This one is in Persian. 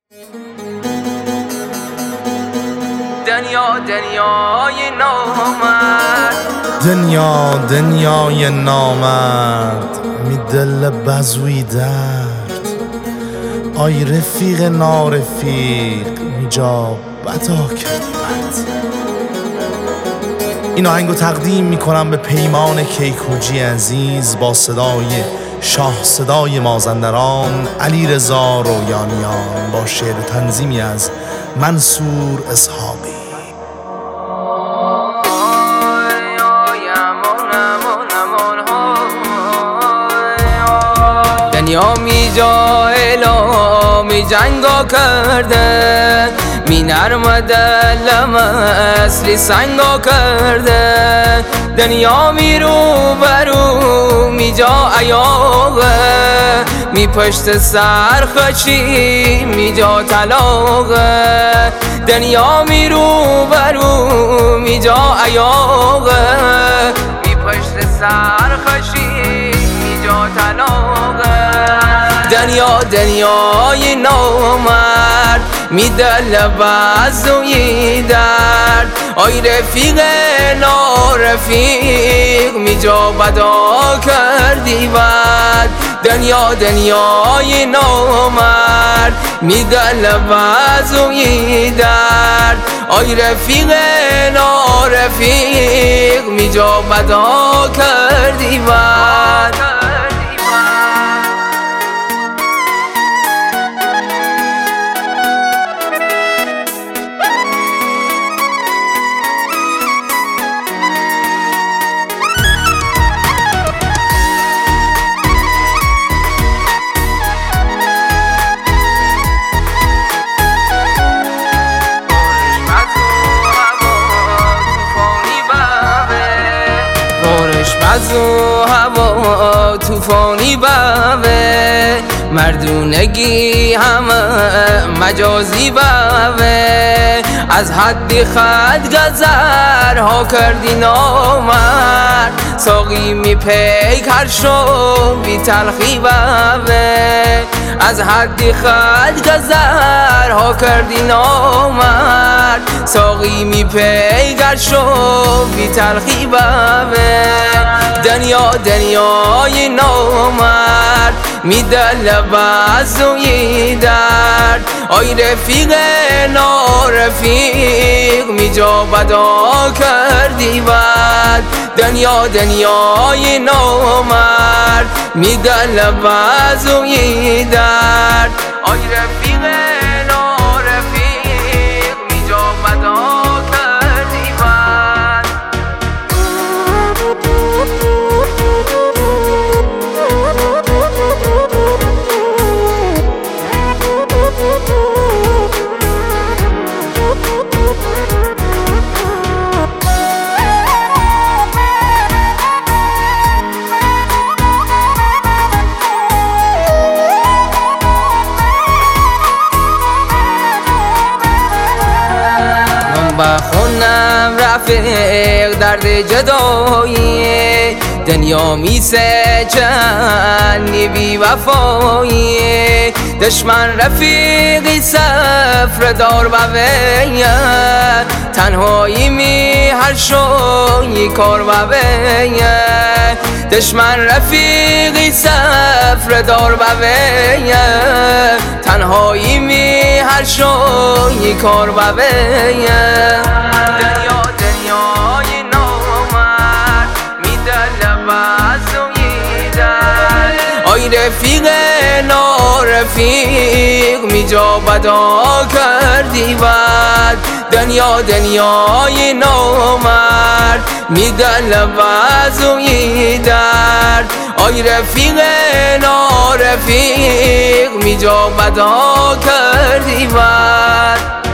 دنیای نامرد، دنیای نامرد می دل بزوی درد. آی رفیق نارفیق می جا بدا کردی بد. این آهنگو تقدیم می کنم به پیمان کیکوجی عزیز با صدای شاه صدای مازندران علیرضا رویانیان با شعر تنظیمی از منصور اسحاقی. دنیا می جا اعلام جنگا کرده، می نرمده لم اصلی سنگا کرده. دنیا می رو برو می جا ایاغه، می پشت سر خچی می جا طلاقه. دنیا می رو برو می جا ایاغه، می پشت سر خچی می جا طلاقه. دنیای نامرد می دل بزوی درد. آی رفیق نارفیق می جا بدا کردی بد. دنیای نامرد می دل بزوی درد. آی رفیق نارفیق می جا بدا کردی بد. از و هوا توفانی بوه، مردونگی همه مجازی بوه. از حد خد گذرها کردی نامرد، ساقی می پیکر شو بی تلخی بوه. از حد خد گذرها کردی نامرد، ساقی می پیکر شو بی تلخی بوه. دنیای نامرد می دل بزوی درد. آی رفیق نارفیق می جا بدا کردی بد. دنیای نامرد می دل بزوی درد. آی رفیق نارفیق می جا بدا کردی بد. بخونم رفیق درد جدایی، دنیا میسه چنی بی وفایی. دشمن رفیقی سفر دار بویه، تنهایی می هر شوی کار بویه. دشمن رفیقی سفر دار بویه، تنهایی می هر شوی کار بویه. دنیای نامرد می دل بزوی درد. آی رفیق نارفیق می جا بدا کردی بد. دنیای نامرد می دل بزوی درد. آی رفیق نارفیق می جا بدا کردی بد.